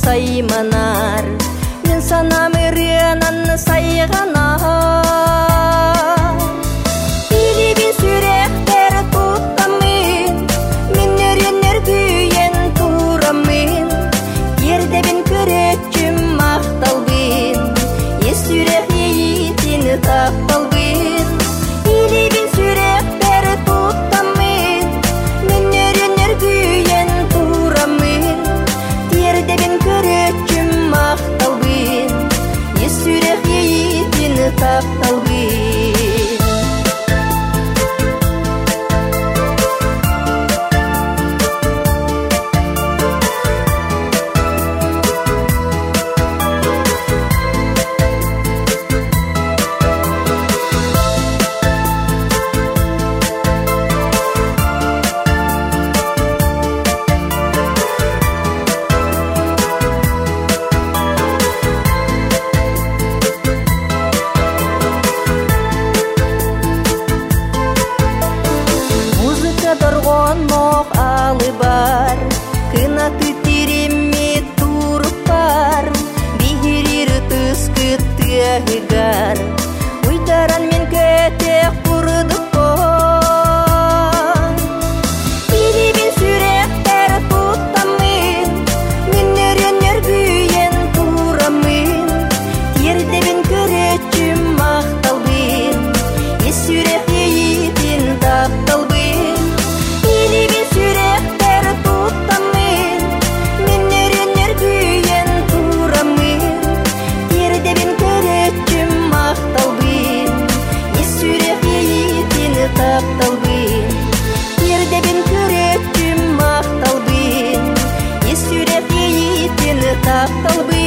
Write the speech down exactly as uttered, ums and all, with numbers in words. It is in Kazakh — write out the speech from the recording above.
сайманар, мен санам үренан сайғанар. Илебен сүректер тұттамын, мен үренер күйен тұрамын. Ердебен көретчім мақталбын, ес сүрек ейітіні таппалбын. Илебен сүректер тұттамын, мен үренер күйен тұрамын. Ердебен көретчім мақталбын, ес сүрек ейітіні таппалбын. Доргонмок алы бар, кынаты тереме туруп бар, бигерир түскүттү агар, уйдаран мен көтек курдук кон. Илебен сүректер туттамын, мен өрөнөр күйен турамын. Ердебен көретчүм макталбын, эс сүрек эйитин тапталбын. Илебен сүректер туттамын, мен өрөнөр күйен турамын. Ердебен көретчүм макталбын, эс сүрек эйитини тапталбын. Ердебен көретчүм макталбын, эс сүрек эйитини тапталбын.